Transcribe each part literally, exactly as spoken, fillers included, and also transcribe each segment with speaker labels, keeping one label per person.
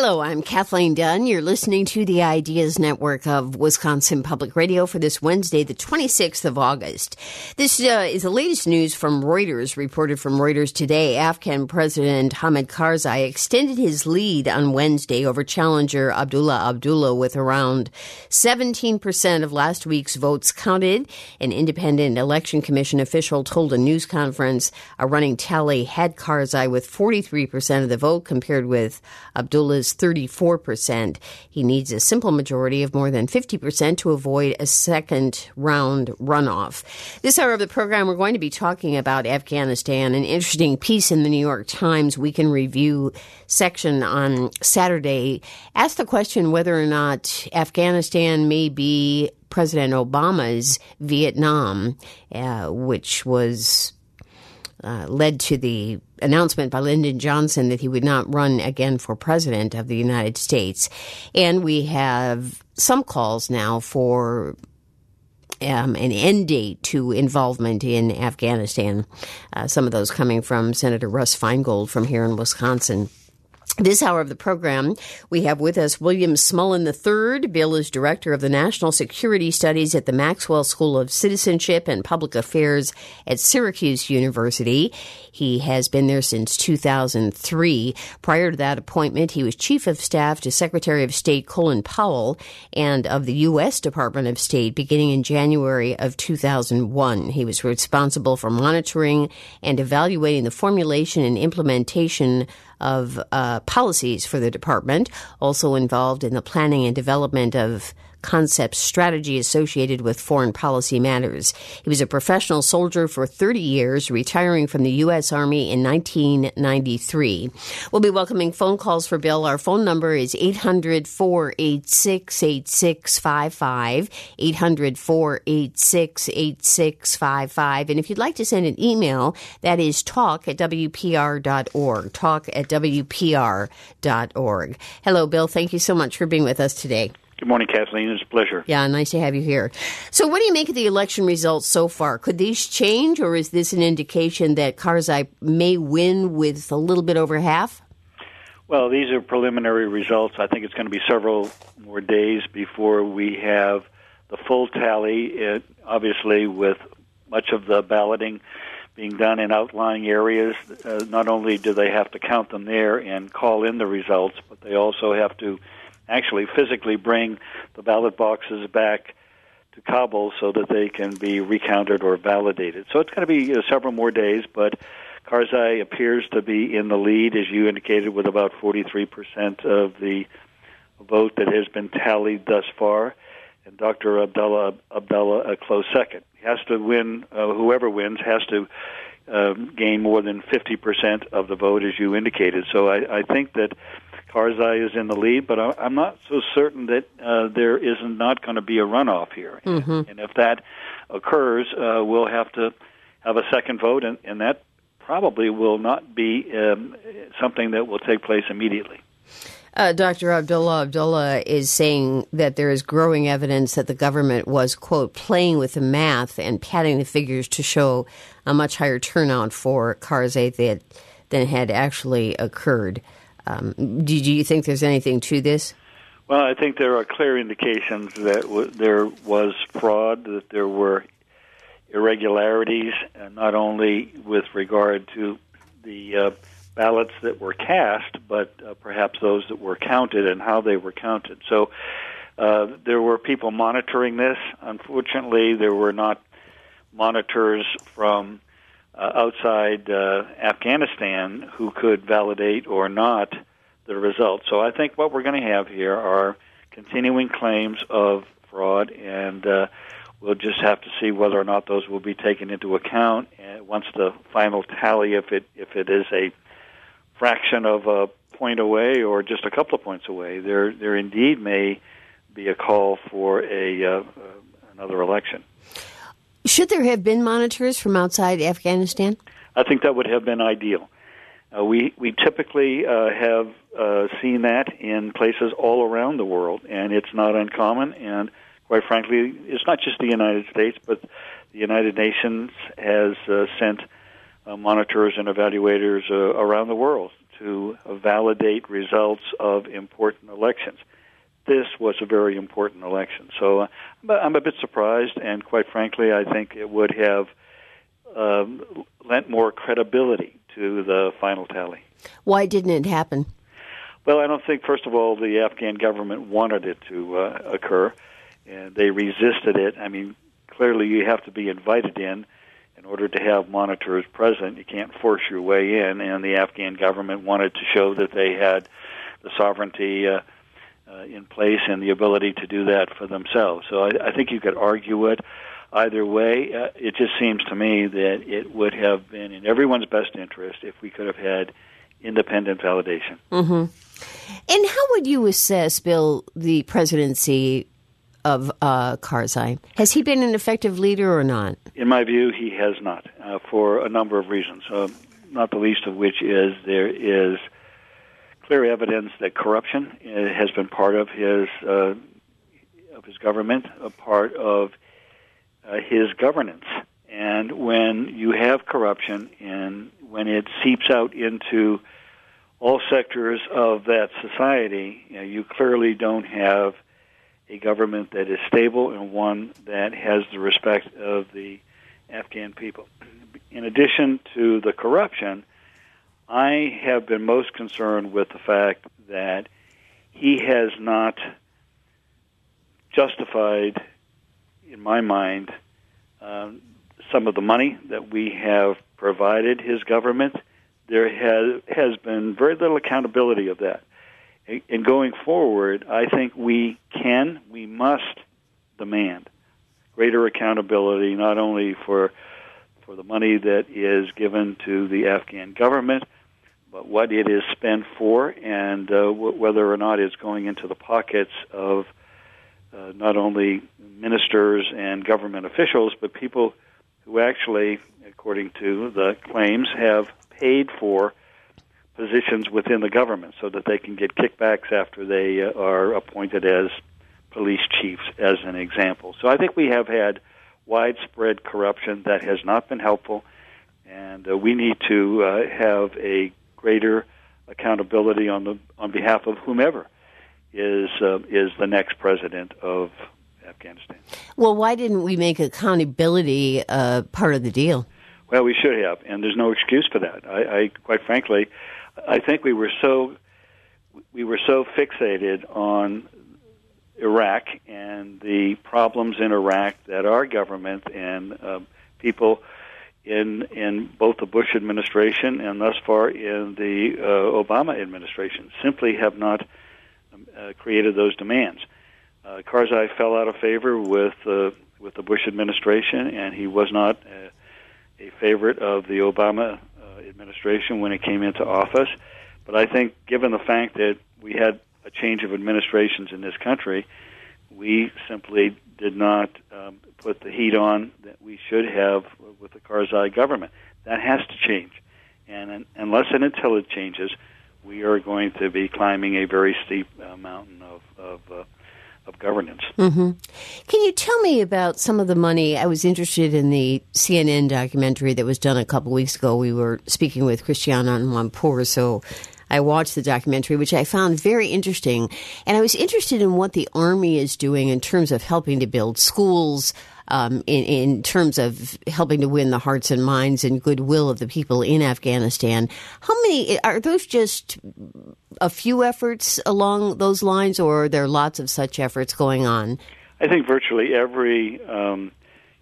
Speaker 1: Hello, I'm Kathleen Dunn. You're listening to the Ideas Network of Wisconsin Public Radio for this Wednesday, the twenty-sixth of August. This uh, is the latest news from Reuters, reported from Reuters today. Afghan President Hamid Karzai extended his lead on Wednesday over challenger Abdullah Abdullah with around seventeen percent of last week's votes counted. An independent election commission official told a news conference a running tally had Karzai with forty-three percent of the vote compared with Abdullah's thirty-four percent. He needs a simple majority of more than fifty percent to avoid a second round runoff. This hour of the program, we're going to be talking about Afghanistan. An interesting piece in the New York Times Week in Review section on Saturday asked the question whether or not Afghanistan may be President Obama's Vietnam, uh, which was Uh, led to the announcement by Lyndon Johnson that he would not run again for president of the United States. And we have some calls now for um, an end date to involvement in Afghanistan. Uh, some of those coming from Senator Russ Feingold from here in Wisconsin. This hour of the program, we have with us William Smullen the third. Bill is director of the National Security Studies at the Maxwell School of Citizenship and Public Affairs at Syracuse University. He has been there since two thousand three. Prior to that appointment, he was chief of staff to Secretary of State Colin Powell and of the U S Department of State beginning in January of two thousand one. He was responsible for monitoring and evaluating the formulation and implementation of uh, policies for the department, also involved in the planning and development of concept strategy associated with foreign policy matters. He was a professional soldier for thirty years, retiring from the U S Army in nineteen ninety-three. We'll be welcoming phone calls for Bill. Our phone number is eight hundred, four eight six, eight six five five, eight hundred, four eight six, eight six five five. And if you'd like to send an email, that is talk at w p r dot org, talk at w p r dot org. Hello, Bill. Thank you so much for being with us today.
Speaker 2: Good morning, Kathleen. It's a pleasure.
Speaker 1: Yeah, nice to have you here. So what do you make of the election results so far? Could these change, or is this an indication that Karzai may win with a little bit over half?
Speaker 2: Well, these are preliminary results. I think it's going to be several more days before we have the full tally. It, obviously, with much of the balloting being done in outlying areas, uh, not only do they have to count them there and call in the results, but they also have to actually physically bring the ballot boxes back to Kabul so that they can be recounted or validated. So it's going to be uh, several more days, but Karzai appears to be in the lead, as you indicated, with about forty-three percent of the vote that has been tallied thus far, and Doctor Abdullah Abdullah a close second. He has to win, uh, whoever wins has to um, gain more than fifty percent of the vote, as you indicated. So I, I think that Karzai is in the lead, but I'm not so certain that uh, there is not going to be a runoff here.
Speaker 1: Mm-hmm.
Speaker 2: And if that occurs, uh, we'll have to have a second vote, and, and that probably will not be um, something that will take place immediately.
Speaker 1: Uh, Doctor Abdullah Abdullah is saying that there is growing evidence that the government was, quote, playing with the math and padding the figures to show a much higher turnout for Karzai that, than had actually occurred. Um, do, do you think there's anything to this?
Speaker 2: Well, I think there are clear indications that w- there was fraud, that there were irregularities, uh, not only with regard to the uh, ballots that were cast, but uh, perhaps those that were counted and how they were counted. So uh, there were people monitoring this. Unfortunately, there were not monitors from Uh, outside uh, Afghanistan who could validate or not the results. So I think what we're going to have here are continuing claims of fraud, and uh, we'll just have to see whether or not those will be taken into account uh, once the final tally, if it if it is a fraction of a point away or just a couple of points away, there there indeed may be a call for a uh, uh, another election.
Speaker 1: Should there have been monitors from outside Afghanistan?
Speaker 2: I think that would have been ideal. Uh, we we typically uh, have uh, seen that in places all around the world, and it's not uncommon. And quite frankly, it's not just the United States, but the United Nations has uh, sent uh, monitors and evaluators uh, around the world to validate results of important elections. This was a very important election. So uh, I'm a bit surprised, and quite frankly, I think it would have um, lent more credibility to the final tally.
Speaker 1: Why didn't it happen?
Speaker 2: Well, I don't think, first of all, the Afghan government wanted it to uh, occur, and they resisted it. I mean, clearly you have to be invited in in order to have monitors present. You can't force your way in, and the Afghan government wanted to show that they had the sovereignty uh, uh, in place and the ability to do that for themselves. So I, I think you could argue it either way. Uh, it just seems to me that it would have been in everyone's best interest if we could have had independent validation.
Speaker 1: Mm-hmm. And how would you assess, Bill, the presidency of uh, Karzai? Has he been an effective leader or not?
Speaker 2: In my view, he has not, uh, for a number of reasons, uh, not the least of which is there is clear evidence that corruption uh, has been part of his uh, of his government, a part of uh, his governance. And when you have corruption and when it seeps out into all sectors of that society, you know, you clearly don't have a government that is stable and one that has the respect of the Afghan people. In addition to the corruption, I have been most concerned with the fact that he has not justified, in my mind, um, some of the money that we have provided his government. There has, has been very little accountability of that. And going forward, I think we can, we must demand greater accountability, not only for for the money that is given to the Afghan government, but what it is spent for, and uh, w- whether or not it's going into the pockets of uh, not only ministers and government officials, but people who actually, according to the claims, have paid for positions within the government so that they can get kickbacks after they uh, are appointed as police chiefs, as an example. So I think we have had widespread corruption that has not been helpful, and uh, we need to uh, have a greater accountability on the on behalf of whomever is uh, is the next president of Afghanistan.
Speaker 1: Well, why didn't we make accountability uh, part of the deal?
Speaker 2: Well, we should have, and there's no excuse for that. I, I quite frankly, I think we were so we were so fixated on Iraq and the problems in Iraq that our government and uh, people in in both the Bush administration and thus far in the uh, Obama administration simply have not um, uh, created those demands. Uh, Karzai fell out of favor with uh, with the Bush administration, and he was not uh, a favorite of the Obama uh, administration when it came into office. But I think, given the fact that we had a change of administrations in this country, we simply did not um, put the heat on that we should have with the Karzai government. That has to change. And unless and until it changes, we are going to be climbing a very steep uh, mountain of, of, uh, of governance.
Speaker 1: Mm-hmm. Can you tell me about some of the money? I was interested in the C N N documentary that was done a couple weeks ago. We were speaking with Christiane Amanpour, so I watched the documentary, which I found very interesting. And I was interested in what the Army is doing in terms of helping to build schools, um, in, in terms of helping to win the hearts and minds and goodwill of the people in Afghanistan. How many, are those just a few efforts along those lines, or are there lots of such efforts going on?
Speaker 2: I think virtually every um,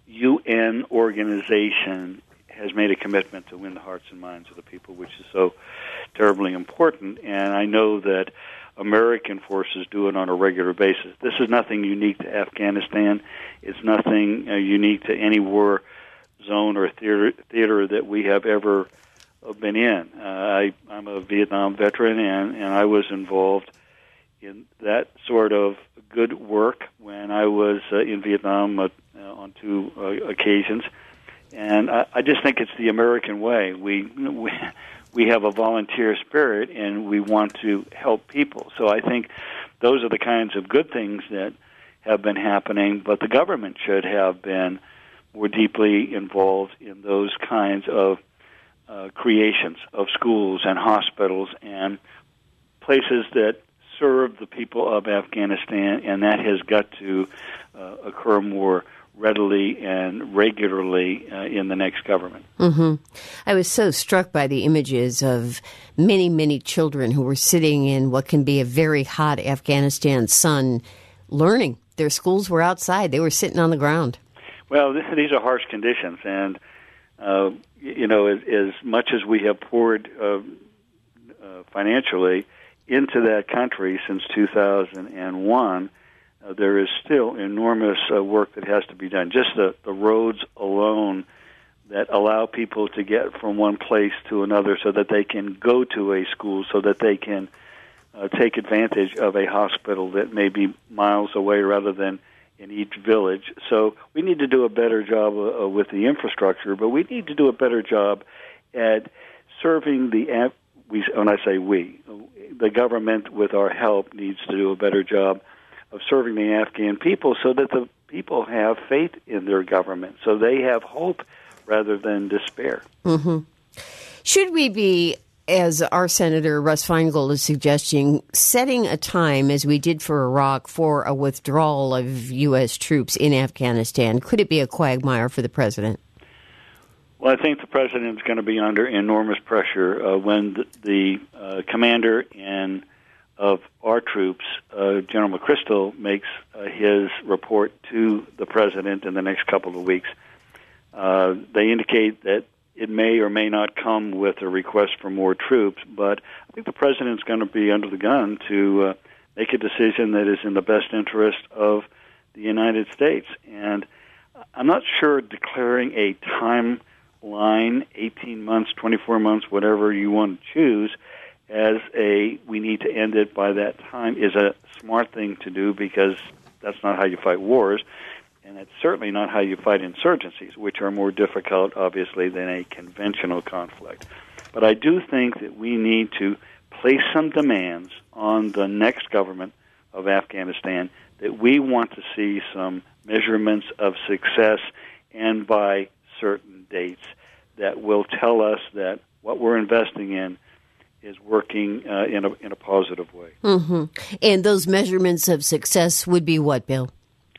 Speaker 2: U N organization has made a commitment to win the hearts and minds of the people, which is so terribly important. And I know that American forces do it on a regular basis. This is nothing unique to Afghanistan. It's nothing uh, unique to any war zone or theater, theater that we have ever uh, been in. Uh, I, I'm a Vietnam veteran, and, and I was involved in that sort of good work when I was uh, in Vietnam uh, on two uh, occasions. And I, I just think it's the American way. We, we we have a volunteer spirit, and we want to help people. So I think those are the kinds of good things that have been happening, but the government should have been more deeply involved in those kinds of uh, creations of schools and hospitals and places that serve the people of Afghanistan, and that has got to uh, occur more readily and regularly uh, in the next government.
Speaker 1: Mm-hmm. I was so struck by the images of many, many children who were sitting in what can be a very hot Afghanistan sun learning. Their schools were outside. They were sitting on the ground.
Speaker 2: Well, this, these are harsh conditions, and, uh, you know, as, as much as we have poured uh, uh, financially into that country since two thousand one, Uh, there is still enormous uh, work that has to be done. Just the, the roads alone that allow people to get from one place to another so that they can go to a school, so that they can uh, take advantage of a hospital that may be miles away rather than in each village. So we need to do a better job uh, with the infrastructure, but we need to do a better job at serving the, we, when I say we, the government with our help needs to do a better job of serving the Afghan people so that the people have faith in their government, so they have hope rather than despair.
Speaker 1: Mm-hmm. Should we be, as our Senator Russ Feingold is suggesting, setting a time, as we did for Iraq, for a withdrawal of U S troops in Afghanistan? Could it be a quagmire for the president?
Speaker 2: Well, I think the president's going to be under enormous pressure uh, when the, the uh, commander in of our troops, uh, General McChrystal, makes uh, his report to the president in the next couple of weeks. Uh, they indicate that it may or may not come with a request for more troops, but I think the president's going to be under the gun to uh, make a decision that is in the best interest of the United States. And I'm not sure declaring a timeline, eighteen months, twenty-four months, whatever you want to choose, as a we need to end it by that time is a smart thing to do, because that's not how you fight wars, and it's certainly not how you fight insurgencies, which are more difficult, obviously, than a conventional conflict. But I do think that we need to place some demands on the next government of Afghanistan that we want to see some measurements of success, and by certain dates that will tell us that what we're investing in is working uh, in a in a positive way.
Speaker 1: Mm-hmm. And those measurements of success would be what, Bill?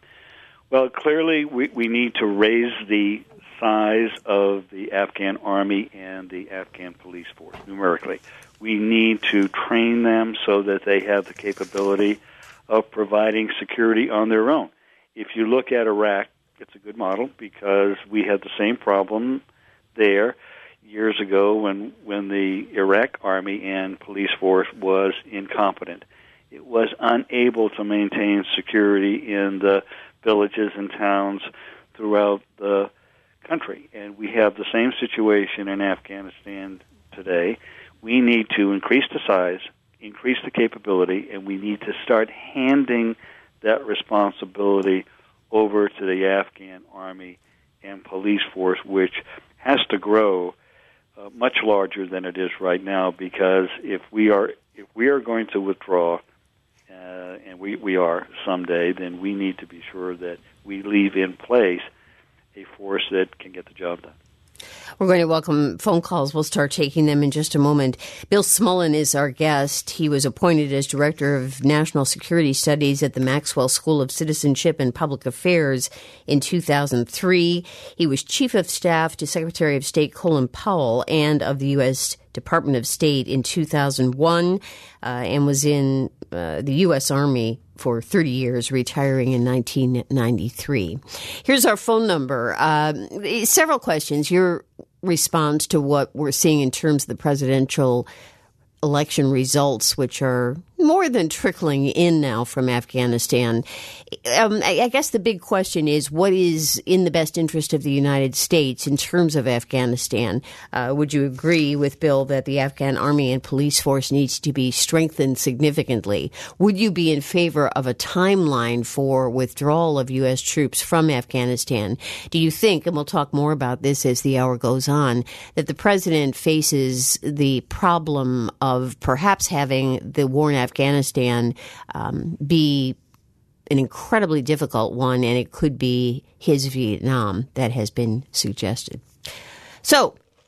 Speaker 2: Well, clearly we, we need to raise the size of the Afghan army and the Afghan police force numerically. We need to train them so that they have the capability of providing security on their own. If you look at Iraq, it's a good model, because we had the same problem there years ago when, when the Iraq Army and police force was incompetent. It was unable to maintain security in the villages and towns throughout the country. And we have the same situation in Afghanistan today. We need to increase the size, increase the capability, and we need to start handing that responsibility over to the Afghan Army and police force, which has to grow Uh, much larger than it is right now, because if we are if we are going to withdraw, uh, and we, we are someday, then we need to be sure that we leave in place a force that can get the job done.
Speaker 1: We're going to welcome phone calls. We'll start taking them in just a moment. Bill Smullen is our guest. He was appointed as Director of National Security Studies at the Maxwell School of Citizenship and Public Affairs in two thousand three. He was Chief of Staff to Secretary of State Colin Powell and of the U S Department of State in two thousand one, uh, and was in uh, the U S Army for thirty years, retiring in nineteen ninety-three. Here's our phone number. Uh, several questions. Your response to what we're seeing in terms of the presidential election results, which are more than trickling in now from Afghanistan. Um, I, I guess the big question is, what is in the best interest of the United States in terms of Afghanistan? Uh, would you agree with Bill that the Afghan army and police force needs to be strengthened significantly? Would you be in favor of a timeline for withdrawal of U S troops from Afghanistan? Do you think, and we'll talk more about this as the hour goes on, that the president faces the problem of perhaps having the war in Afghanistan Afghanistan um, be an incredibly difficult one, and it could be his Vietnam that has been suggested? So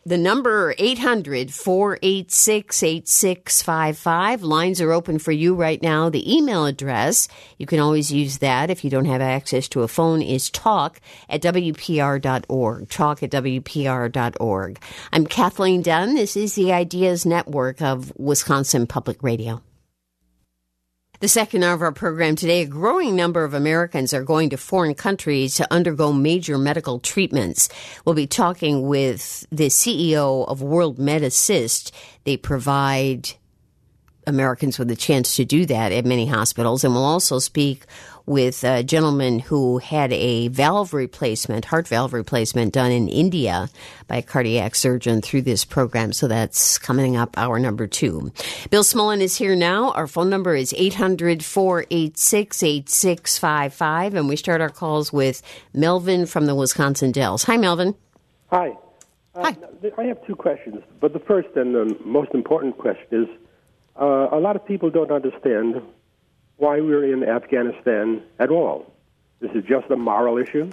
Speaker 1: The number eight hundred, four eight six, eight six five five. Lines are open for you right now. The email address, you can always use that if you don't have access to a phone, is talk at W P R dot org. Talk at W P R dot org. I'm Kathleen Dunn. This is the Ideas Network of Wisconsin Public Radio. The second hour of our program today, a growing number of Americans are going to foreign countries to undergo major medical treatments. We'll be talking with the C E O of World Med Assist. They provide Americans with a chance to do that at many hospitals. And we'll also speak with a gentleman who had a valve replacement, heart valve replacement done in India by a cardiac surgeon through this program. So that's coming up hour number two. Bill Smullen is here now. Our phone number is eight hundred, four eight six, eight six five five. And we start our calls with Melvin from the Wisconsin Dells. Hi, Melvin.
Speaker 3: Hi. Uh,
Speaker 1: Hi.
Speaker 3: I have two questions. But the first and the most important question is, uh, a lot of people don't understand why we're in Afghanistan at all. This is just a moral issue.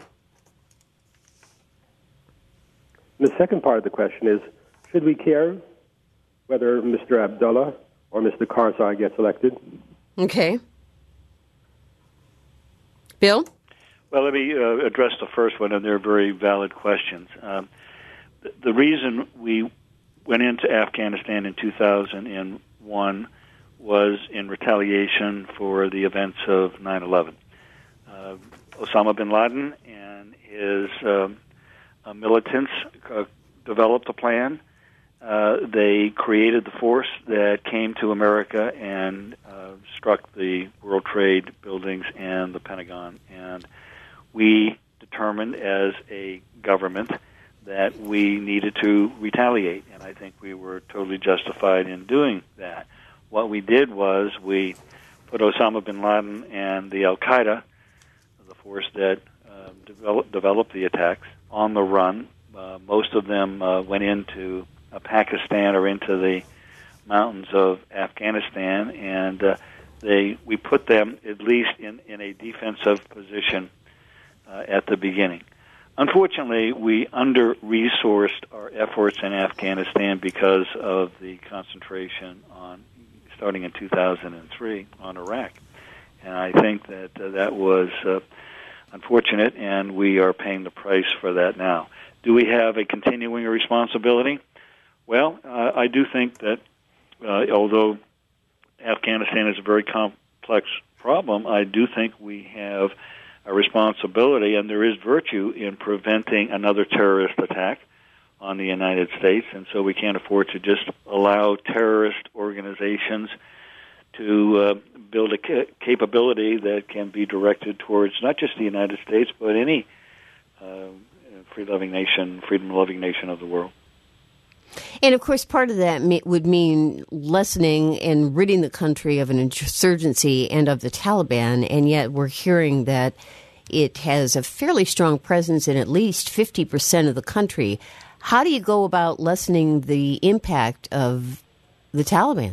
Speaker 3: And the second part of the question is, should we care whether Mister Abdullah or Mister Karzai gets elected?
Speaker 1: Okay. Bill?
Speaker 2: Well, let me uh, address the first one, and they're very valid questions. Um, the, the reason we went into Afghanistan in two thousand one was in retaliation for the events of nine eleven. Uh, Osama bin Laden and his uh, uh, militants uh, developed a plan. Uh, they created the force that came to America and uh, struck the World Trade buildings and the Pentagon. And we determined as a government that we needed to retaliate, and I think we were totally justified in doing that. What we did was we put Osama bin Laden and the Al-Qaeda, the force that uh, develop, developed the attacks, on the run. Uh, most of them uh, went into uh, Pakistan or into the mountains of Afghanistan, and uh, they we put them at least in, in a defensive position uh, at the beginning. Unfortunately, we under-resourced our efforts in Afghanistan because of the concentration on starting in two thousand three on Iraq. And I think that uh, that was uh, unfortunate, and we are paying the price for that now. Do we have a continuing responsibility? Well, uh, I do think that uh, although Afghanistan is a very complex problem, I do think we have a responsibility, and there is virtue in preventing another terrorist attack on the United States, and so we can't afford to just allow terrorist organizations to uh, build a ca- capability that can be directed towards not just the United States, but any uh, free-loving nation, freedom-loving nation of the world.
Speaker 1: And, of course, part of that would mean lessening and ridding the country of an insurgency and of the Taliban, and yet we're hearing that it has a fairly strong presence in at least fifty percent of the country. How do you go about lessening the impact of the Taliban?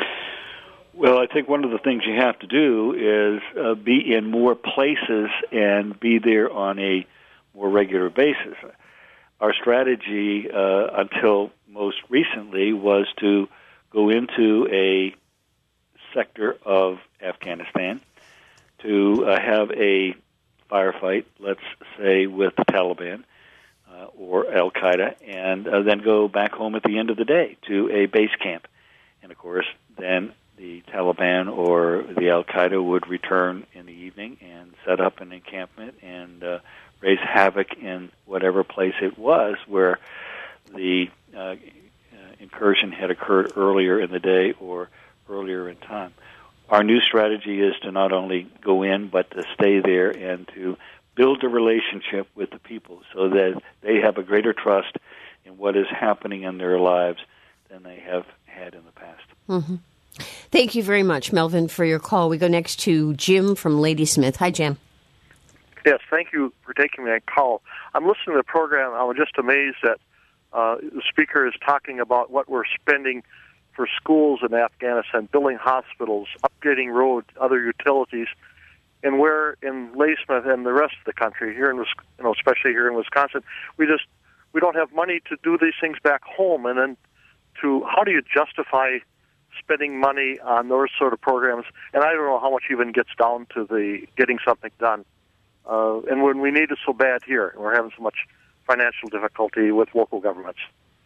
Speaker 2: Well, I think one of the things you have to do is uh, be in more places and be there on a more regular basis. Our strategy uh, until most recently was to go into a sector of Afghanistan to uh, have a firefight, let's say, with the Taliban uh, or Al-Qaeda, and uh, then go back home at the end of the day to a base camp. And, of course, then the Taliban or the Al-Qaeda would return in the evening and set up an encampment and uh, raise havoc in whatever place it was where the uh, uh, incursion had occurred earlier in the day or earlier in time. Our new strategy is to not only go in, but to stay there and to build a relationship with the people so that they have a greater trust in what is happening in their lives than they have had in the past.
Speaker 1: Mm-hmm. Thank you very much, Melvin, for your call. We go next to Jim from Ladysmith. Hi, Jim.
Speaker 4: Yes, thank you for taking my call. I'm listening to the program. I was just amazed that uh, the speaker is talking about what we're spending for schools in Afghanistan, building hospitals, upgrading roads, other utilities, and where in Ladysmith and the rest of the country, here in you know, especially here in Wisconsin, we just we don't have money to do these things back home, and then to how do you justify spending money on those sort of programs? And I don't know how much even gets down to the getting something done. Uh, and when we need it so bad here, and we're having so much financial difficulty with local governments.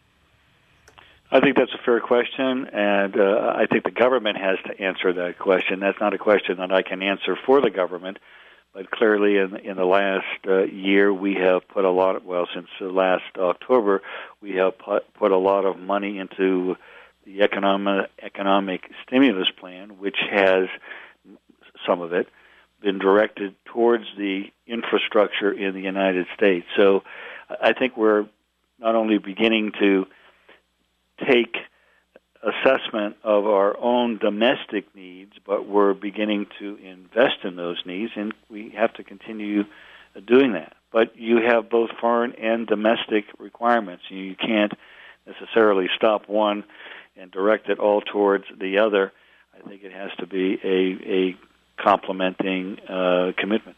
Speaker 2: I think that's a fair question, and uh, I think the government has to answer that question. That's not a question that I can answer for the government, but clearly in, in the last uh, year we have put a lot of, well, since uh, last October, we have put, put a lot of money into the economic, economic stimulus plan, which has, some of it, been directed towards the infrastructure in the United States. So I think we're not only beginning to take assessment of our own domestic needs, but we're beginning to invest in those needs, and we have to continue doing that. But you have both foreign and domestic requirements. You can't necessarily stop one and direct it all towards the other. I think it has to be a, a complementing uh, commitment.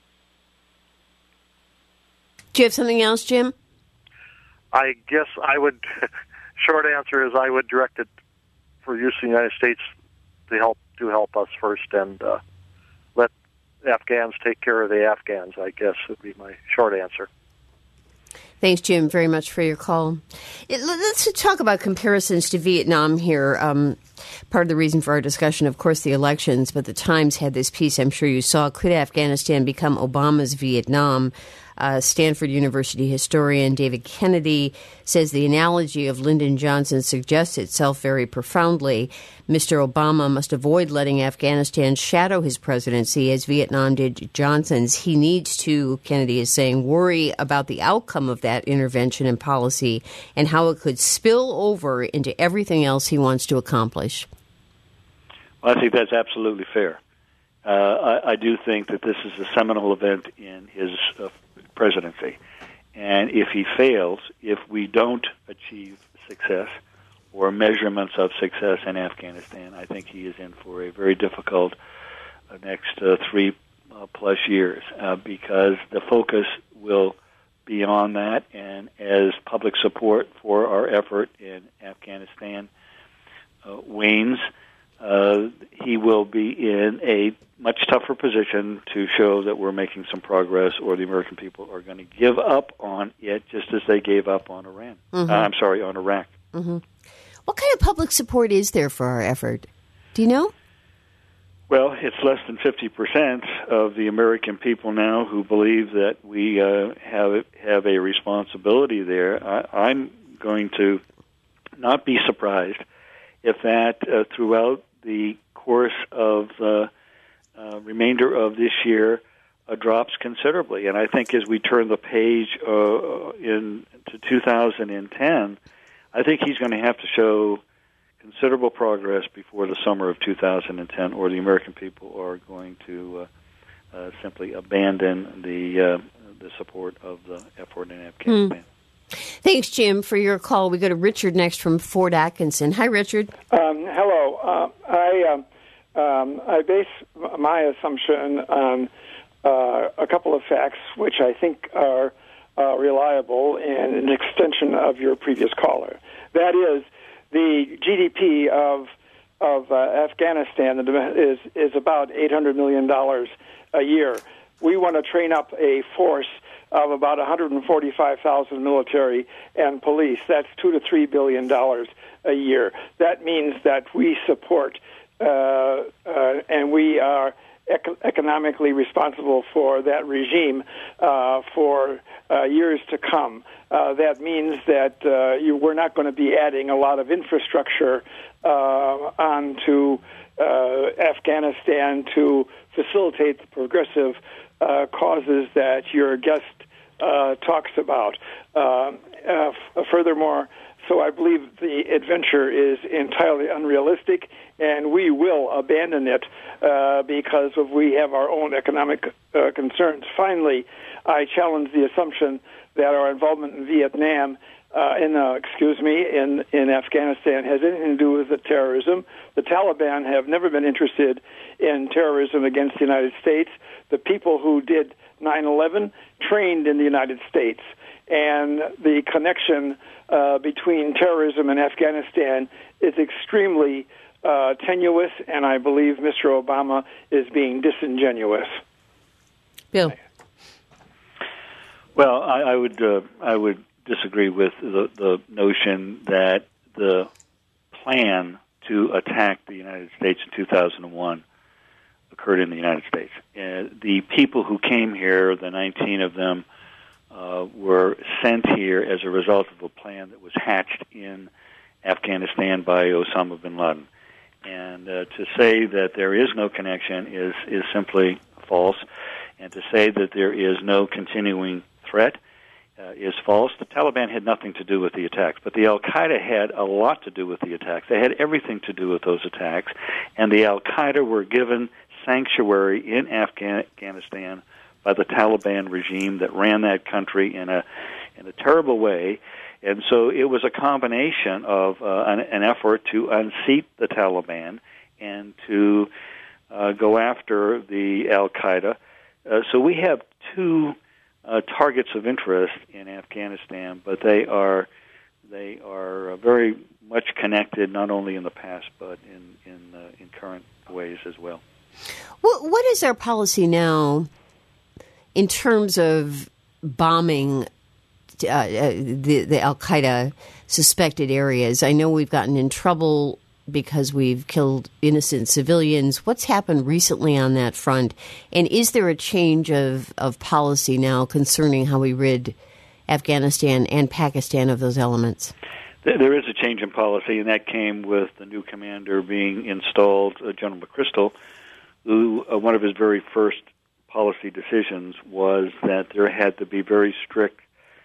Speaker 1: Do you have something else, Jim?
Speaker 4: I guess I would... Short answer is I would direct it for use in the United States to help to help us first, and uh, let Afghans take care of the Afghans, I guess would be my short answer.
Speaker 1: Thanks, Jim, very much for your call. It, let's talk about comparisons to Vietnam here. Um, part of the reason for our discussion, of course, the elections, but the Times had this piece I'm sure you saw. Could Afghanistan become Obama's Vietnam? Uh, Stanford University historian David Kennedy says the analogy of Lyndon Johnson suggests itself very profoundly. Mister Obama must avoid letting Afghanistan shadow his presidency as Vietnam did Johnson's. He needs to, Kennedy is saying, worry about the outcome of that intervention and policy and how it could spill over into everything else he wants to accomplish.
Speaker 2: Well, I think that's absolutely fair. Uh, I, I do think that this is a seminal event in his uh, presidency. And if he fails, if we don't achieve success or measurements of success in Afghanistan, I think he is in for a very difficult uh, next uh, three uh, plus years uh, because the focus will be on that. And as public support for our effort in Afghanistan uh, wanes, uh, he will be in a much tougher position to show that we're making some progress, or the American people are going to give up on it just as they gave up on Iran. Mm-hmm. Uh, I'm sorry, on Iraq.
Speaker 1: Mm-hmm. What kind of public support is there for our effort? Do you know?
Speaker 2: Well, it's less than fifty percent of the American people now who believe that we uh, have have a responsibility there. I, I'm going to not be surprised if that uh, throughout the course of the uh, remainder of this year uh, drops considerably. And I think as we turn the page uh, in to two thousand ten, I think he's going to have to show considerable progress before the summer of two thousand ten, or the American people are going to uh, uh, simply abandon the uh, the support of the effort in Afghanistan.
Speaker 1: Hmm. Thanks, Jim, for your call. We go to Richard next from Fort Atkinson. Hi, Richard.
Speaker 5: Um, hello. Uh, I um, um, I base my assumption on uh, a couple of facts, which I think are uh, reliable and an extension of your previous caller. That is, the G D P of of uh, Afghanistan is is about eight hundred million dollars a year. We want to train up a force of about one hundred forty-five thousand military and police. That's two to three billion dollars a year. That means that we support uh, uh, and we are ec- economically responsible for that regime uh, for uh, years to come. Uh, that means that uh, you, we're not going to be adding a lot of infrastructure uh, onto uh, Afghanistan to facilitate the progressive uh, causes that your guest uh, talks about. Uh, uh, f- furthermore, so I believe the adventure is entirely unrealistic, and we will abandon it uh, because of we have our own economic uh, concerns. Finally, I challenge the assumption that our involvement in Vietnam, uh, in uh, excuse me, in in Afghanistan has anything to do with the terrorism. The Taliban have never been interested in terrorism against the United States. The people who did nine eleven trained in the United States, and the connection uh, between terrorism and Afghanistan is extremely uh, tenuous, and I believe Mister Obama is being disingenuous.
Speaker 1: Bill.
Speaker 2: Well, I, I would uh, I would disagree with the, the notion that the plan to attack the United States in two thousand one occurred in the United States. Uh, the people who came here, the nineteen of them, uh, were sent here as a result of a plan that was hatched in Afghanistan by Osama bin Laden. And uh, to say that there is no connection is, is simply false. And to say that there is no continuing threat uh, is false. The Taliban had nothing to do with the attacks, but the Al-Qaeda had a lot to do with the attacks. They had everything to do with those attacks, and the Al-Qaeda were given sanctuary in Afghanistan by the Taliban regime that ran that country in a in a terrible way. And so it was a combination of uh, an, an effort to unseat the Taliban and to uh, go after the Al-Qaeda. Uh, so we have two uh, targets of interest in Afghanistan, but they are they are uh, very much connected, not only in the past but in in, uh, in current ways as well.
Speaker 1: What, what is our policy now in terms of bombing uh, uh, the, the Al-Qaeda suspected areas? I know we've gotten in trouble because we've killed innocent civilians. What's happened recently on that front? And is there a change of, of policy now concerning how we rid Afghanistan and Pakistan of those elements?
Speaker 2: There is a change in policy, and that came with the new commander being installed, uh, General McChrystal, who uh, one of his very first policy decisions was that there had to be very strict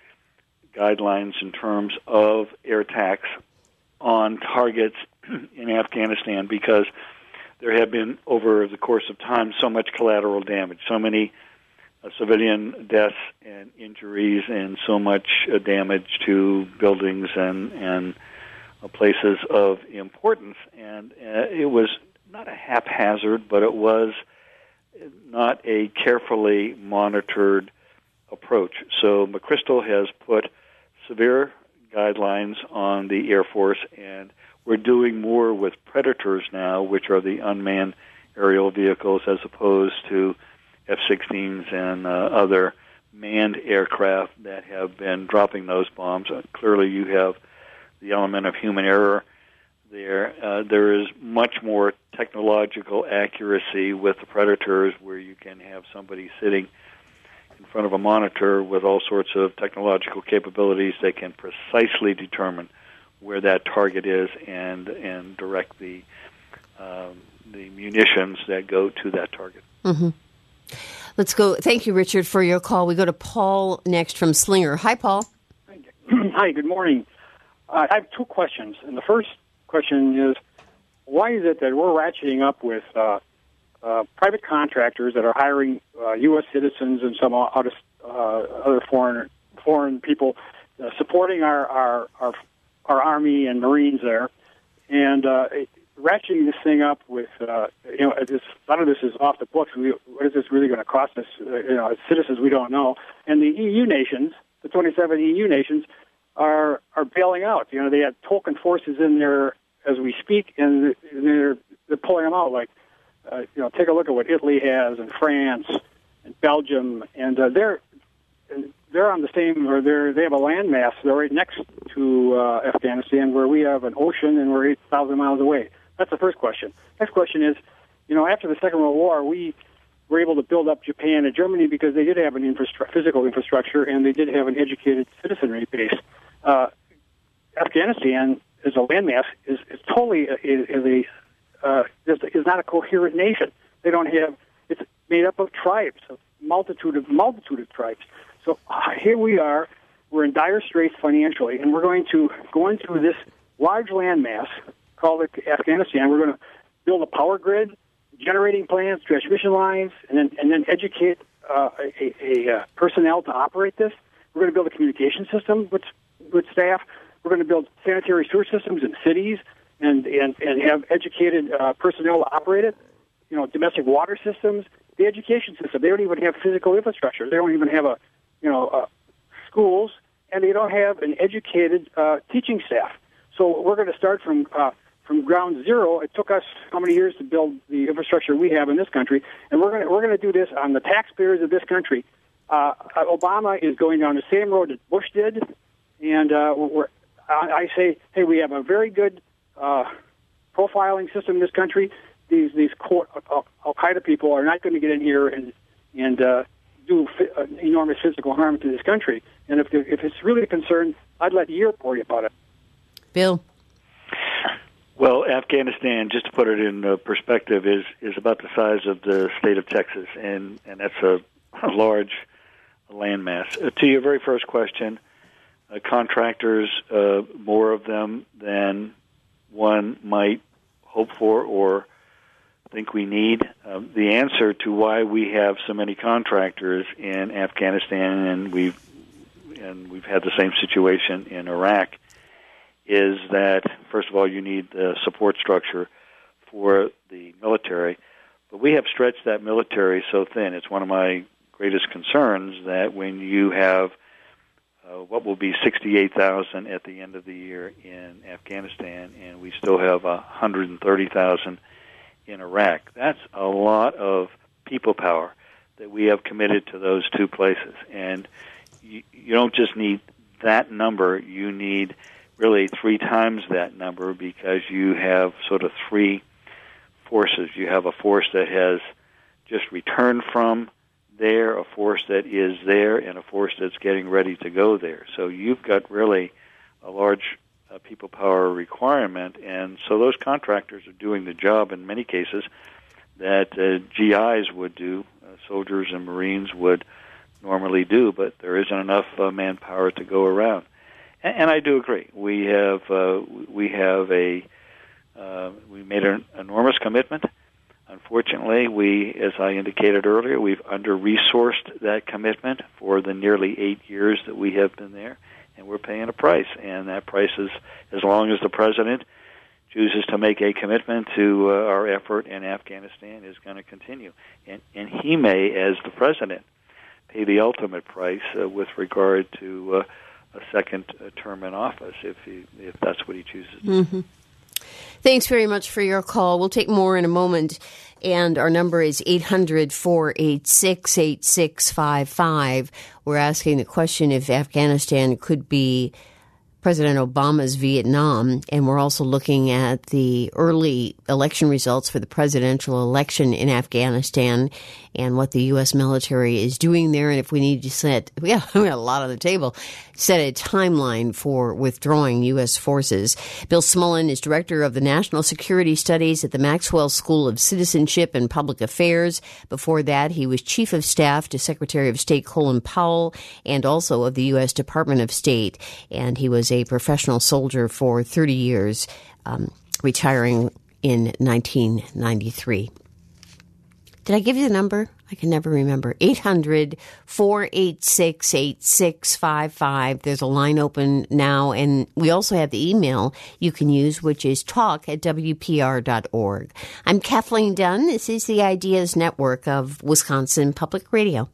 Speaker 2: guidelines in terms of air attacks on targets in Afghanistan, because there had been, over the course of time, so much collateral damage, so many uh, civilian deaths and injuries, and so much uh, damage to buildings and, and uh, places of importance. And uh, it was not a haphazard, but it was not a carefully monitored approach. So McChrystal has put severe guidelines on the Air Force, and we're doing more with Predators now, which are the unmanned aerial vehicles, as opposed to F sixteens and uh, other manned aircraft that have been dropping those bombs. Uh, clearly, you have the element of human error there. Uh, there is much more technological accuracy with the Predators, where you can have somebody sitting in front of a monitor with all sorts of technological capabilities that can precisely determine where that target is and and direct the um, the munitions that go to that target.
Speaker 1: Mm-hmm. Let's go. Thank you, Richard, for your call. We go to Paul next from Slinger. Hi, Paul.
Speaker 6: Hi, good morning. Uh, I have two questions. And the first question is, why is it that we're ratcheting up with uh, uh, private contractors that are hiring uh, U S citizens and some other, uh, other foreign foreign people, uh, supporting our, our, our, our Army and Marines there, and uh, ratcheting this thing up with, uh, you know, this, a lot of this is off the books. We, what is this really going to cost us? Uh, you know, as citizens, we don't know. And the E U nations, the twenty-seven E U nations, are are bailing out. You know, they have token forces in there as we speak, and they're they're pulling them out. Like, uh, you know, take a look at what Italy has, and France, and Belgium, and uh, they're they're on the same, or they're they have a landmass. They're right next to uh, Afghanistan, where we have an ocean, and we're eight thousand miles away. That's the first question. Next question is, you know, after the Second World War, we were able to build up Japan and Germany because they did have an infrastru- physical infrastructure, and they did have an educated citizenry base. Uh, Afghanistan, as a landmass, is, is totally a, is a uh, is, is not a coherent nation. They don't have. It's made up of tribes, a multitude of multitude of tribes. So uh, here we are. We're in dire straits financially, and we're going to go into this large landmass called Afghanistan. We're going to build a power grid, generating plants, transmission lines, and then and then educate uh, a, a, a personnel to operate this. We're going to build a communication system with with staff. We're going to build sanitary sewer systems in cities and and, and have educated uh, personnel to operate it. You know, domestic water systems, the education system. They don't even have physical infrastructure. They don't even have a you know uh, schools and they don't have an educated uh, teaching staff. So we're going to start from uh, from ground zero. It took us how many years to build the infrastructure we have in this country, and we're going to we're going to do this on the taxpayers of this country. Uh, Obama is going down the same road that Bush did, and uh, we're, I, I say, hey, we have a very good uh, profiling system in this country. These these Al Qaeda people are not going to get in here and and uh, do fi- uh, enormous physical harm to this country. And if if it's really a concern, I'd let you report about it.
Speaker 1: Bill.
Speaker 2: Well, Afghanistan, just to put it in uh, perspective, is is about the size of the state of Texas, and and that's a, a large landmass. Uh, to your very first question, uh, contractors, uh, more of them than one might hope for or think we need. Um, the answer to why we have so many contractors in Afghanistan, and we've and we've had the same situation in Iraq, is that, first of all, you need the support structure for the military, but we have stretched that military so thin. It's one of my greatest concerns that when you have uh, what will be sixty-eight thousand at the end of the year in Afghanistan, and we still have one hundred thirty thousand in Iraq, that's a lot of people power that we have committed to those two places. And you, you don't just need that number, you need really three times that number, because you have sort of three forces. You have a force that has just returned from there, a force that is there, and a force that's getting ready to go there. So you've got really a large uh, people power requirement, and so those contractors are doing the job in many cases that uh, G Is would do, uh, soldiers and Marines would normally do, but there isn't enough uh, manpower to go around. And, and I do agree. We have uh, we have a uh, we made an enormous commitment. Unfortunately, we, as I indicated earlier, we've under-resourced that commitment for the nearly eight years that we have been there, and we're paying a price. And that price is, as long as the president chooses to make a commitment to uh, our effort in Afghanistan, is going to continue. And, and he may, as the president, pay the ultimate price uh, with regard to uh, a second uh, term in office, if he, if that's what he chooses.
Speaker 1: Mm-hmm. Thanks very much for your call. We'll take more in a moment. And our number is eight hundred, four eight six, eight six five five. We're asking the question if Afghanistan could be President Obama's Vietnam, and we're also looking at the early election results for the presidential election in Afghanistan and what the U S military is doing there, and if we need to set, we got, we got a lot on the table, set a timeline for withdrawing U S forces. Bill Smullen is director of the National Security Studies at the Maxwell School of Citizenship and Public Affairs. Before that, he was chief of staff to Secretary of State Colin Powell and also of the U S Department of State, and he was a professional soldier for thirty years, um, retiring in nineteen ninety-three. Did I give you the number? I can never remember. eight hundred, four eight six, eight six five five. There's a line open now, and we also have the email you can use, which is talk at w p r dot org. I'm Kathleen Dunn. This is the Ideas Network of Wisconsin Public Radio.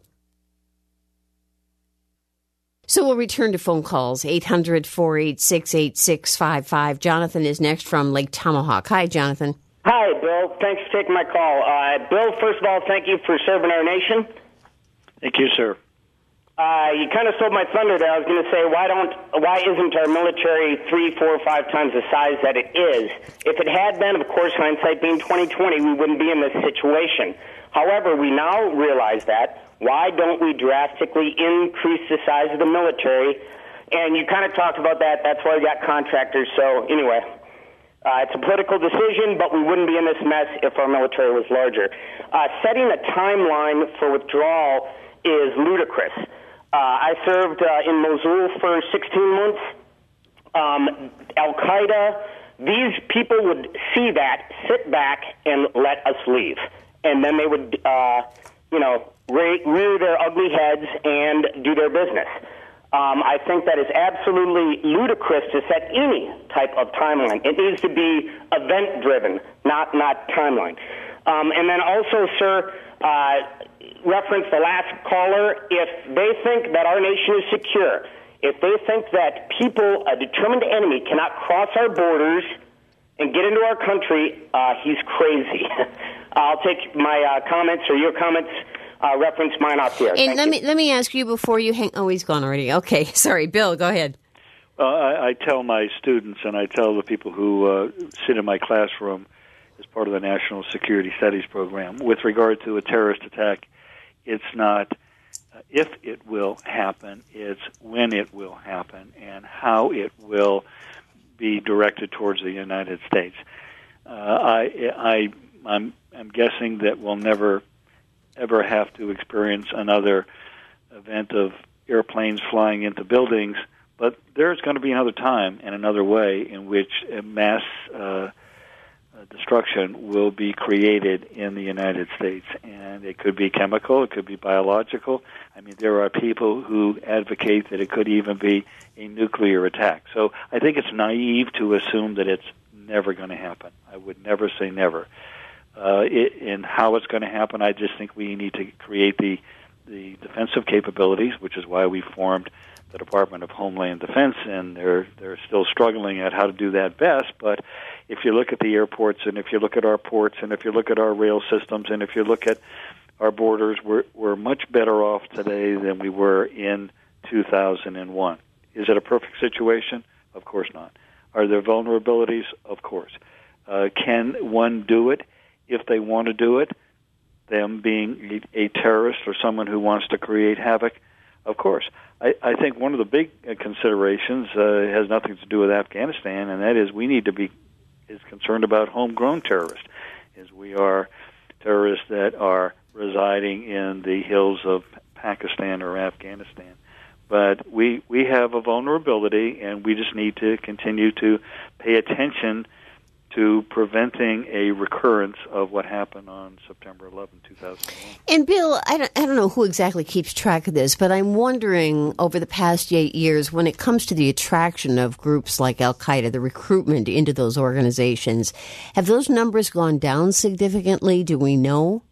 Speaker 1: So we'll return to phone calls, eight hundred, four eight six, eight six five five. Jonathan is next from Lake Tomahawk. Hi, Jonathan.
Speaker 7: Hi, Bill. Thanks for taking my call. Uh, Bill, first of all, thank you for serving our nation.
Speaker 2: Thank you, sir.
Speaker 7: Uh, you kind of stole my thunder there. I was going to say, why don't, why isn't our military three, four, five times the size that it is? If it had been, of course, hindsight being twenty twenty, we wouldn't be in this situation. However, we now realize that. Why don't we drastically increase the size of the military? And you kind of talked about that. That's why we got contractors. So anyway, uh, it's a political decision, but we wouldn't be in this mess if our military was larger. Uh, setting a timeline for withdrawal is ludicrous. Uh, I served uh, in Mosul for sixteen months. Um, Al-Qaeda, these people would see that, sit back, and let us leave. And then they would, uh, you know, rear their ugly heads and do their business. Um, I think that is absolutely ludicrous to set any type of timeline. It needs to be event-driven, not not timeline. Um, and then also, sir, uh, reference the last caller. If they think that our nation is secure, If they think that people, a determined enemy, cannot cross our borders and get into our country, uh, he's crazy. I'll take my uh, comments or your comments, uh, reference mine off here.
Speaker 1: And
Speaker 7: Thank
Speaker 1: let
Speaker 7: you.
Speaker 1: me let me ask you before you hang. Oh, he's gone already. Okay, sorry, Bill. Go ahead.
Speaker 2: Uh, I, I tell my students and I tell the people who uh, sit in my classroom as part of the National Security Studies program, with regard to a terrorist attack, it's not uh, if it will happen, it's when it will happen and how it will be directed towards the United States. Uh, I, I, I'm, I'm guessing that we'll never, ever have to experience another event of airplanes flying into buildings. But there's going to be another time and another way in which mass uh, destruction will be created in the United States. And it could be chemical, it could be biological. I mean, there are people who advocate that it could even be a nuclear attack. So I think it's naive to assume that it's never going to happen. I would never say never. Uh, it, and how it's going to happen, I just think we need to create the, the defensive capabilities, which is why we formed the Department of Homeland Defense, and they're they're still struggling at how to do that best. But if you look at the airports, and if you look at our ports, and if you look at our rail systems, and if you look at our borders, we're we're much better off today than we were in two thousand one. Is it a perfect situation? Of course not. Are there vulnerabilities? Of course. Uh, can one do it if they want to do it? Them being a terrorist or someone who wants to create havoc? Of course. I, I think one of the big considerations uh, has nothing to do with Afghanistan, and that is we need to be is concerned about homegrown terrorists, as we are terrorists that are residing in the hills of Pakistan or Afghanistan. But we we have a vulnerability, and we just need to continue to pay attention to preventing a recurrence of what happened on September eleventh, two thousand one.
Speaker 1: And Bill, I don't, I don't know who exactly keeps track of this, but I'm wondering over the past eight years, when it comes to the attraction of groups like Al-Qaeda, the recruitment into those organizations, have those numbers gone down significantly? Do we know?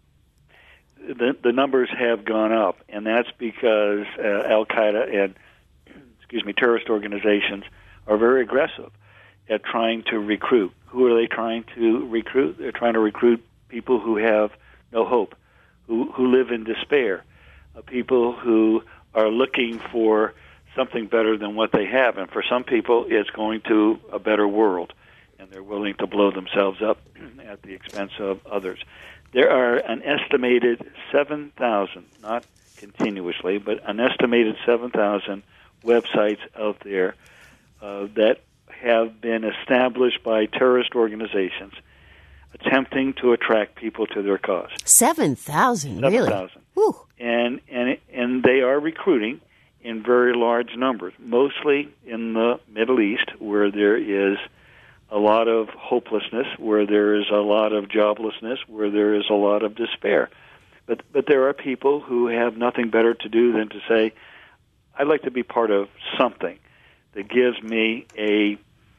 Speaker 2: The, the numbers have gone up, and that's because uh, Al-Qaeda and, excuse me, terrorist organizations are very aggressive at trying to recruit. Who are they trying to recruit? They're trying to recruit people who have no hope, who who live in despair, uh, people who are looking for something better than what they have. And for some people, it's going to a better world, and they're willing to blow themselves up at the expense of others. There are an estimated seven thousand, not continuously, but an estimated seven thousand websites out there uh, that have been established by terrorist organizations attempting to attract people to their cause.
Speaker 1: Seven thousand, really?
Speaker 2: Seven thousand, and and and they are recruiting in very large numbers, mostly in the Middle East, where there is a lot of hopelessness, where there is a lot of joblessness, where there is a lot of despair. But but there are people who have nothing better to do than to say, I'd like to be part of something that gives me a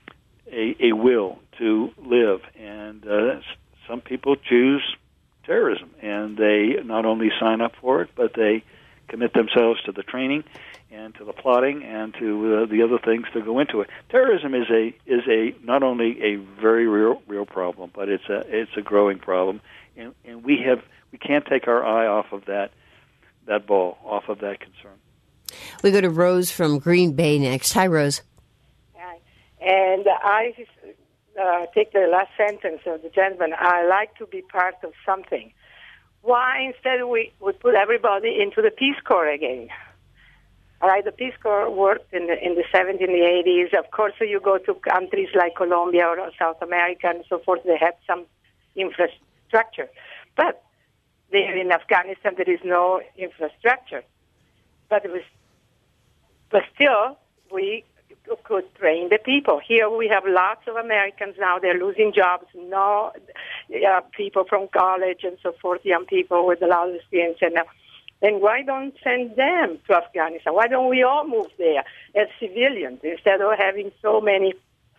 Speaker 2: a, a will to live. And uh, some people choose terrorism, and they not only sign up for it, but they commit themselves to the training and to the plotting and to uh, the other things that go into it. Terrorism is a is a not only a very real real problem, but it's a it's a growing problem, and, and we have we can't take our eye off of that that ball, off of that concern.
Speaker 1: We go to Rose from Green Bay next. Hi, Rose.
Speaker 8: Hi. And I uh, take the last sentence of the gentleman. I like to be part of something. Why instead we we put everybody into the Peace Corps again? All right, the Peace Corps worked in the in the seventies, in the eighties. Of course, you go to countries like Colombia or South America and so forth. They have some infrastructure, but there in Afghanistan there is no infrastructure. But it was, but still, we could train the people. Here we have lots of Americans now. They're losing jobs. No uh, people from college and so forth, young people with a lot of experience. And uh, then why don't send them to Afghanistan? Why don't we all move there as civilians instead of having so many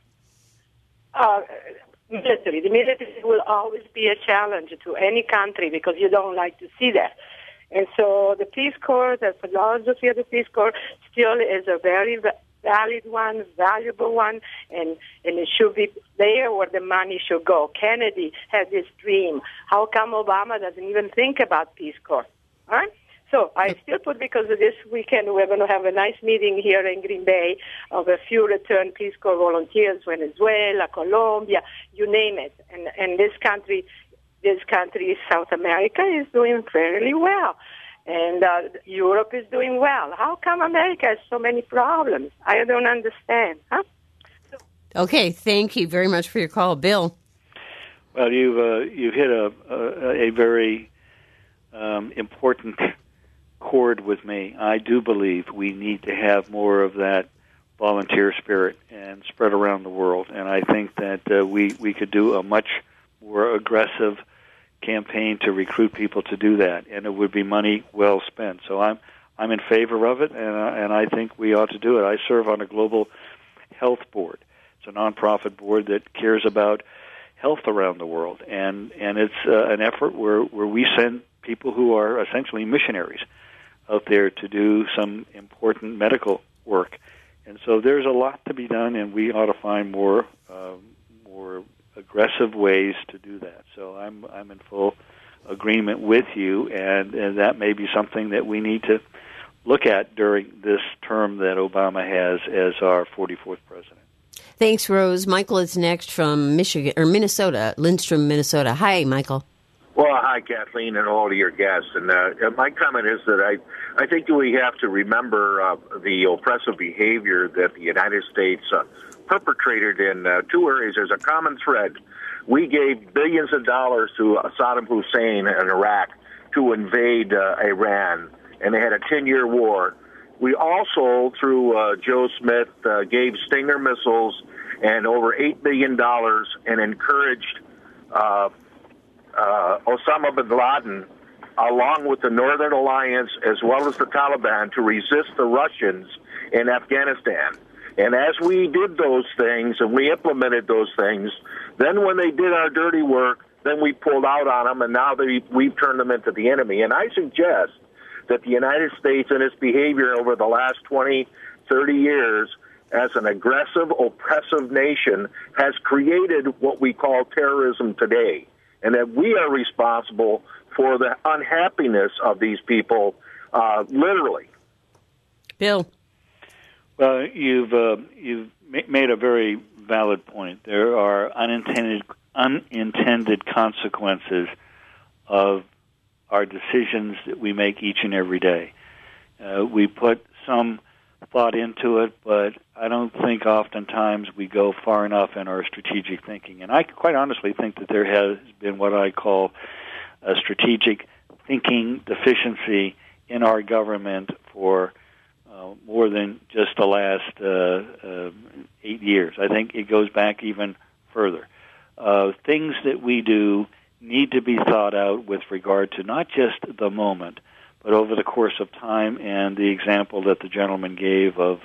Speaker 8: uh, military? The military will always be a challenge to any country because you don't like to see that. And so the Peace Corps, the philosophy of the Peace Corps still is a very valid one, valuable one, and, and it should be there where the money should go. Kennedy had this dream. How come Obama doesn't even think about Peace Corps? All right? So I still put, because of this weekend, we're going to have a nice meeting here in Green Bay of a few returned Peace Corps volunteers, Venezuela, Colombia, you name it. And, and this country, this country, South America, is doing fairly well. And uh, Europe is doing well. How come America has so many problems? I don't understand. Huh? So-
Speaker 1: okay, thank you very much for your call. Bill?
Speaker 2: Well, you've, uh, you've hit a, a, a very um, important chord with me. I do believe we need to have more of that volunteer spirit and spread around the world. And I think that uh, we, we could do a much more aggressive campaign to recruit people to do that, and it would be money well spent. So I'm I'm in favor of it, and I, and I think we ought to do it. I serve on a global health board. It's a nonprofit board that cares about health around the world, and and it's uh, an effort where where we send people who are essentially missionaries out there to do some important medical work. And so there's a lot to be done, and we ought to find more uh, more aggressive ways to do that. So I'm I'm in full agreement with you, and, and that may be something that we need to look at during this term that Obama has as our forty-fourth president.
Speaker 1: Thanks, Rose. Michael is next from Michigan or Minnesota, Lindstrom, Minnesota. Hi, Michael.
Speaker 9: Well, hi, Kathleen, and all of your guests. And uh, my comment is that I, I think we have to remember uh, the oppressive behavior that the United States uh, perpetrated in uh, two areas. There's a common thread. We gave billions of dollars to uh, Saddam Hussein in Iraq to invade uh, Iran, and they had a ten-year war. We also, through uh, Joe Smith, uh, gave Stinger missiles and over eight billion dollars and encouraged uh, uh, Osama bin Laden, along with the Northern Alliance as well as the Taliban, to resist the Russians in Afghanistan. And as we did those things and we implemented those things, then when they did our dirty work, then we pulled out on them, and now they, we've turned them into the enemy. And I suggest that the United States and its behavior over the last twenty, thirty years as an aggressive, oppressive nation has created what we call terrorism today, and that we are responsible for the unhappiness of these people, uh, literally.
Speaker 1: Bill.
Speaker 2: Well, you've uh, you've made a very valid point. There are unintended unintended consequences of our decisions that we make each and every day. Uh, we put some thought into it, but I don't think oftentimes we go far enough in our strategic thinking. And I quite honestly think that there has been what I call a strategic thinking deficiency in our government for uh, more than just the last uh, uh, eight years. I think it goes back even further. Uh, things that we do need to be thought out with regard to not just the moment, but over the course of time. And the example that the gentleman gave of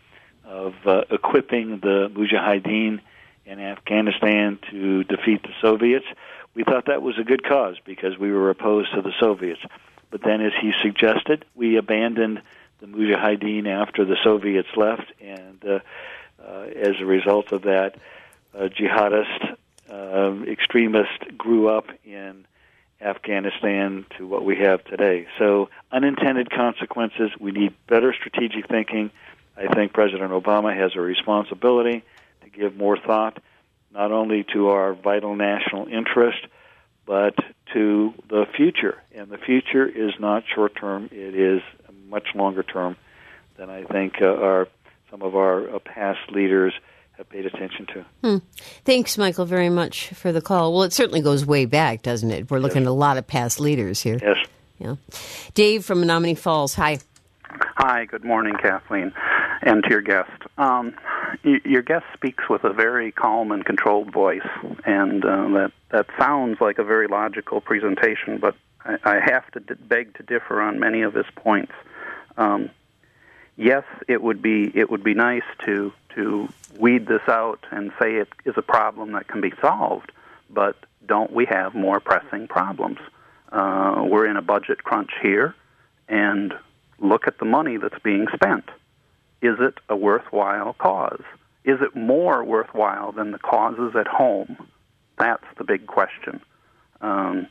Speaker 2: of uh, equipping the Mujahideen in Afghanistan to defeat the Soviets, we thought that was a good cause because we were opposed to the Soviets. But then, as he suggested, we abandoned the Mujahideen after the Soviets left, and uh, uh, as a result of that, uh, jihadist uh, extremists grew up in Afghanistan to what we have today. So unintended consequences, we need better strategic thinking. I think President Obama has a responsibility to give more thought not only to our vital national interest, but to the future. And the future is not short-term. It is much longer term than I think uh, our some of our uh, past leaders have paid attention to.
Speaker 1: Hmm. Thanks, Michael, very much for the call. Well, it certainly goes way back, doesn't it? We're looking yes. at a lot of past leaders here.
Speaker 2: Yes.
Speaker 1: Yeah. Dave from Menominee Falls, hi.
Speaker 10: Hi, good morning, Kathleen, and to your guest. Um, y- your guest speaks with a very calm and controlled voice, and uh, that, that sounds like a very logical presentation, but I, I have to d- beg to differ on many of his points. Um, yes, it would be it would be nice to to weed this out and say it is a problem that can be solved, but don't we have more pressing problems? Uh, we're in a budget crunch here. and look at the money that's being spent. Is it a worthwhile cause? Is it more worthwhile than the causes at home? That's the big question. Um,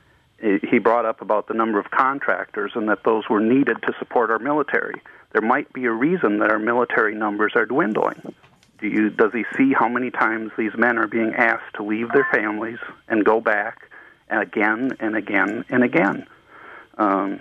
Speaker 10: he brought up about the number of contractors and that those were needed to support our military. There might be a reason that our military numbers are dwindling. Do you, does he see how many times these men are being asked to leave their families and go back again and again and again? Um,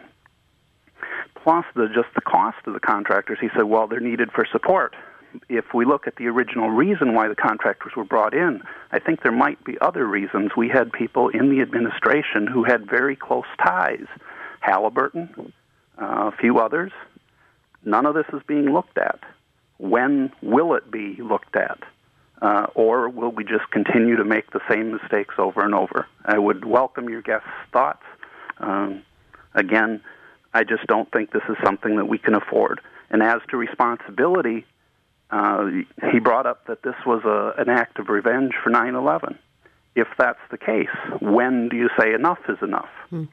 Speaker 10: plus, the, just the cost of the contractors, he said, well, they're needed for support. If we look at the original reason why the contractors were brought in, I think there might be other reasons. We had people in the administration who had very close ties. Halliburton, uh, a few others. None of this is being looked at. When will it be looked at? Uh, or will we just continue to make the same mistakes over and over? I would welcome your guest's thoughts. Um, again, I just don't think this is something that we can afford. And as to responsibility, uh, he brought up that this was a, an act of revenge for nine eleven. If that's the case, when do you say enough is enough?
Speaker 1: Hmm.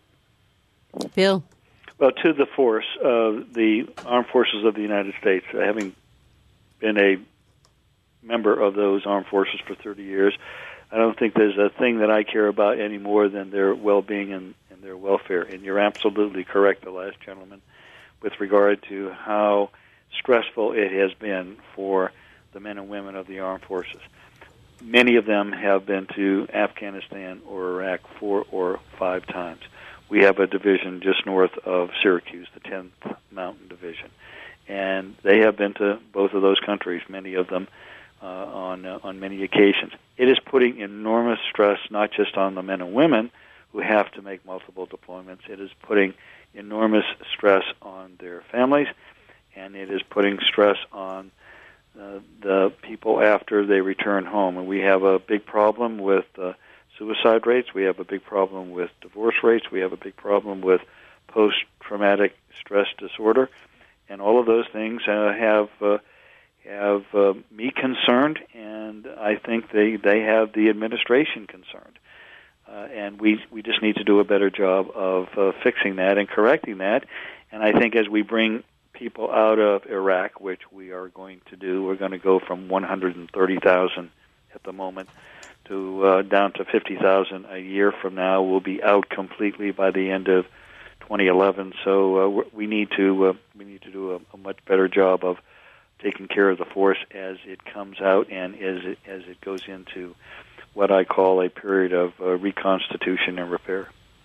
Speaker 1: Bill?
Speaker 2: Well, to the force, uh, the Armed Forces of the United States, uh, having been a member of those armed forces for thirty years, I don't think there's a thing that I care about any more than their well-being and, and their welfare. And you're absolutely correct, the last gentleman, with regard to how stressful it has been for the men and women of the armed forces. Many of them have been to Afghanistan or Iraq four or five times. We have a division just north of Syracuse, the tenth Mountain Division. And they have been to both of those countries, many of them, uh, on uh, on many occasions. It is putting enormous stress not just on the men and women who have to make multiple deployments. It is putting enormous stress on their families, and it is putting stress on uh, the people after they return home. And we have a big problem with uh, suicide rates. We have a big problem with divorce rates. We have a big problem with post-traumatic stress disorder. And all of those things uh, have uh, have uh, me concerned, and I think they, they have the administration concerned. Uh, and we we just need to do a better job of uh, fixing that and correcting that. And I think as we bring people out of Iraq, which we are going to do, we're going to go from one hundred thirty thousand at the moment to uh, down to fifty thousand a year from now. We'll be out completely by the end of twenty eleven. So uh, we need to uh, we need to do a, a much better job of taking care of the force as it comes out and as it, as it goes into what I call a period of uh, reconstitution and repair.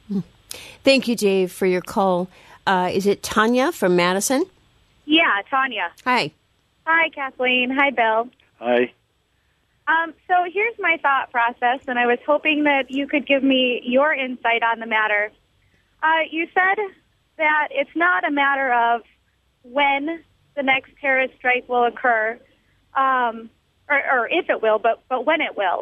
Speaker 1: Thank you, Dave, for your call. Uh, is it Tanya from Madison?
Speaker 11: Yeah, Tanya.
Speaker 1: Hi.
Speaker 11: Hi, Kathleen. Hi, Bill.
Speaker 2: Hi.
Speaker 11: Um, so here's my thought process, and I was hoping that you could give me your insight on the matter. Uh, you said that it's not a matter of when the next terrorist strike will occur, um, or, or if it will, but, but when it will.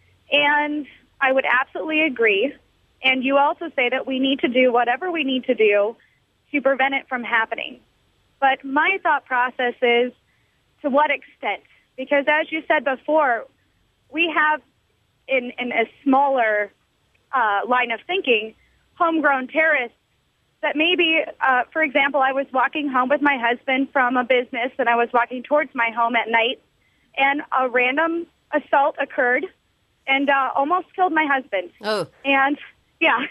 Speaker 11: And I would absolutely agree. And you also say that we need to do whatever we need to do to prevent it from happening. But my thought process is, to what extent? Because as you said before, we have, in, in a smaller uh, line of thinking, homegrown terrorists that maybe, uh, for example, I was walking home with my husband from a business, and I was walking towards my home at night, and a random assault occurred and uh, almost killed my husband.
Speaker 1: Oh.
Speaker 11: And, yeah,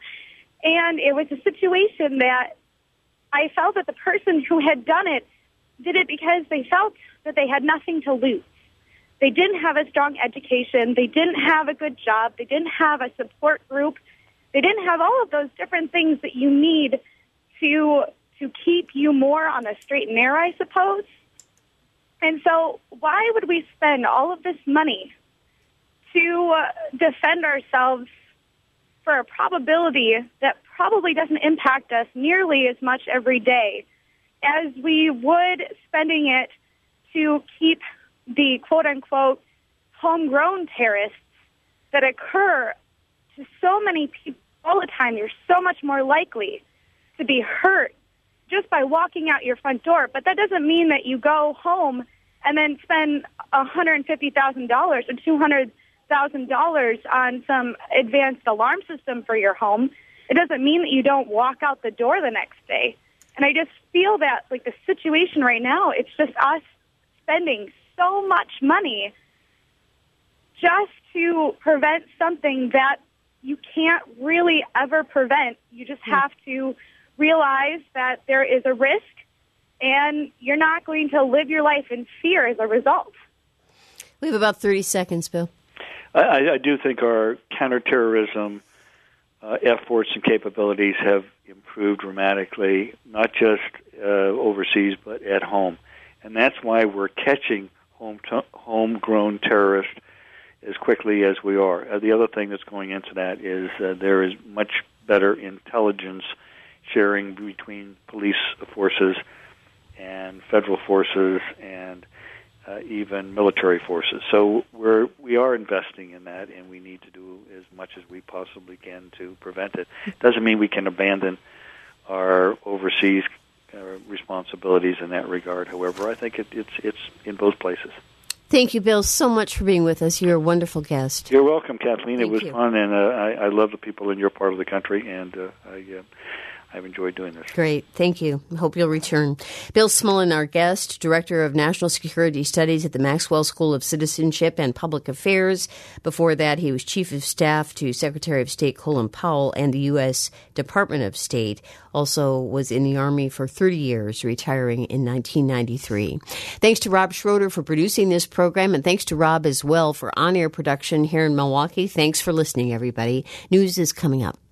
Speaker 11: and it was a situation that I felt that the person who had done it did it because they felt that they had nothing to lose. They didn't have a strong education. They didn't have a good job. They didn't have a support group. They didn't have all of those different things that you need to to keep you more on the straight and narrow, I suppose. And so why would we spend all of this money to uh, defend ourselves for a probability that probably doesn't impact us nearly as much every day as we would spending it to keep the quote-unquote homegrown terrorists that occur to so many people all the time? You're so much more likely to be hurt just by walking out your front door. But that doesn't mean that you go home and then spend one hundred fifty thousand dollars or two hundred thousand dollars on some advanced alarm system for your home. It doesn't mean that you don't walk out the door the next day. And I just feel that, like, the situation right now, it's just us spending so much money just to prevent something that you can't really ever prevent. You just have to realize that there is a risk, and you're not going to live your life in fear as a result.
Speaker 1: We have about thirty seconds, Bill.
Speaker 2: I, I do think our counterterrorism uh, efforts and capabilities have improved dramatically, not just uh, overseas, but at home. And that's why we're catching home to- homegrown terrorists as quickly as we are. Uh, the other thing that's going into that is uh, there is much better intelligence sharing between police forces and federal forces and uh, even military forces. So we're we are investing in that, and we need to do as much as we possibly can to prevent it. Doesn't mean we can abandon our overseas uh, responsibilities in that regard. However, I think it, it's it's in both places.
Speaker 1: Thank you, Bill, so much for being with us. You're a wonderful guest.
Speaker 2: You're welcome, Kathleen.
Speaker 1: Thank
Speaker 2: it was
Speaker 1: you.
Speaker 2: fun, and uh, I, I love the people in your part of the country, and uh, I, uh, I've enjoyed doing this.
Speaker 1: Great. Thank you. Hope you'll return. Bill Smullen, our guest, Director of National Security Studies at the Maxwell School of Citizenship and Public Affairs. Before that, he was Chief of Staff to Secretary of State Colin Powell and the U S Department of State. Also was in the Army for thirty years, retiring in nineteen ninety-three. Thanks to Rob Schroeder for producing this program, and thanks to Rob as well for on-air production here in Milwaukee. Thanks for listening, everybody. News is coming up.